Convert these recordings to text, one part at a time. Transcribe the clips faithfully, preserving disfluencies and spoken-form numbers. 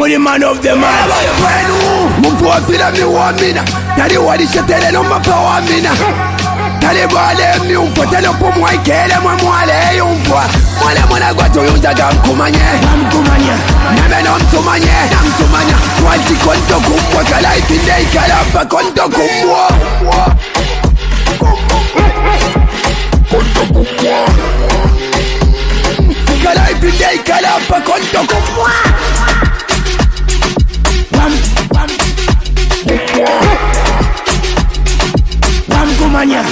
the man of the man. Mupofila mi wamina Tali walisha tele no mapa wamina Tali bale mi umpo Tali upo mwaikele mwa mwale yumpwa Mwale mwana gwato yundaga mkumanye Mkumanye Neme no mtumanye Na mtumanya Walti konto kumbwa Kala ipinde ikalapa konto kumbwa Konto kumbwa Kala ipinde ikalapa konto kumbwa Wam, wam Wam kumanya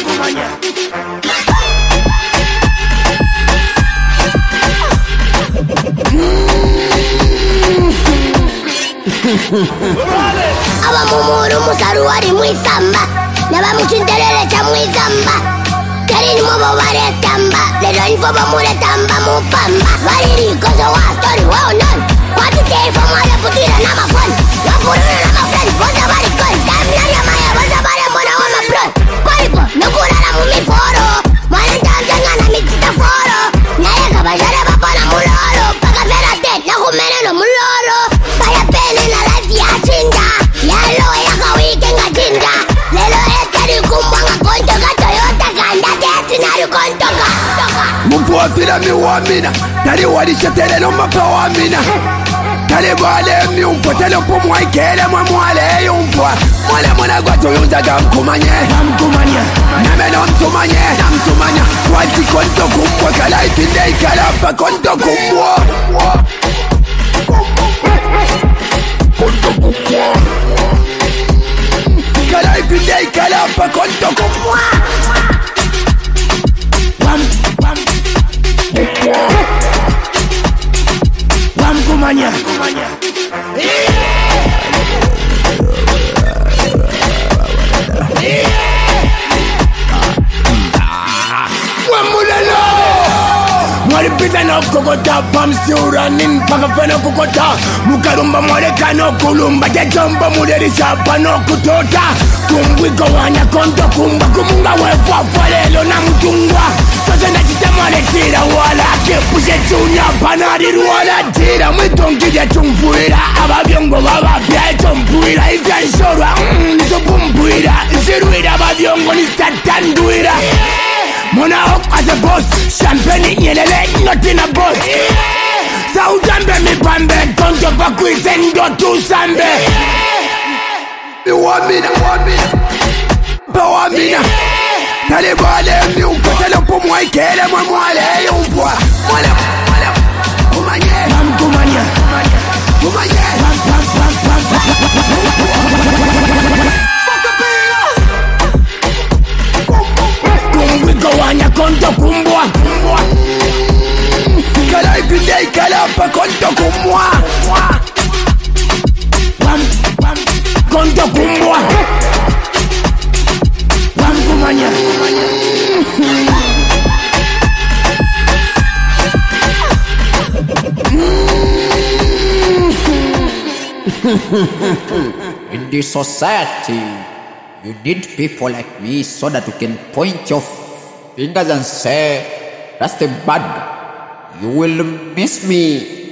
Aba mumuru musaru wari mwisamba Naba muchinterere cha mwisamba Karini mobo ware tamba Lero info ba mure tamba mupamba Wariri kozo wa story wao non Watu teifo mwale putira na mafon Wapuruna na mafriend Boza bari kon Time nari ya maya Boza bari mbona wa mapron Kwalipo nukura na mumi foro Mwana ntamjanga na mixita foro Naye kabajare bapa na muloro Paka vera tet na kumene no muloro Paya pene na life ya chinda Yalo ya kawike nga chinda Lelo etari kumbwa nga konto ka Toyota kanda teti nari konto ka Mupofila mi wamina Tali walisha tele no mapa wamina Tali bale mi umpo Tali upo mwaikele mwa mwale yumpwa Mwale mwana gwato yundaga mkumanye Mkumanye Neme no mtumanye Na mtumanya Walti konto kumbwa Kala ipinde ikalapa konto kumbwa Konto kumbwa Kala ipinde ikalapa konto kumbwa Wam, wam Wam kumanya Wamulelo Mwari pita no kokota Pamsi uranin paka fena kokota Mukarumba mware kano kulumba Jajomba mulerisha pano kutota Kumbwiko wanya konto kumba Kumunga wefa falelo na mtungwa Sasa na chita mware tira wala Kepushe chunya panari wala tira Mwitongija chumfuira Ababyongo babapya chumfuira Ifya nshorwa niso pumfuira Nsiruira babyongo nistatanduira Mona hok as a boss Champagne nyelele not in a boss Saudambe mi pambe Konto pa kuisendo tu sambe Mi wamina Pa wamina Tali bale mi umpo Tali upo mwaikele mwa mwale yumpwa Mwale mwale Kumanye Mam kumanye Kumanye Mam mam mam Kumbwiko wanya konto kumbwa Kala ipinde ikalapa konto kumbwa Wam, wam Konto kumbwa Wam kumanya In this society, you need people like me so that you can point your fingers and say, that's the bad guy. You will miss me.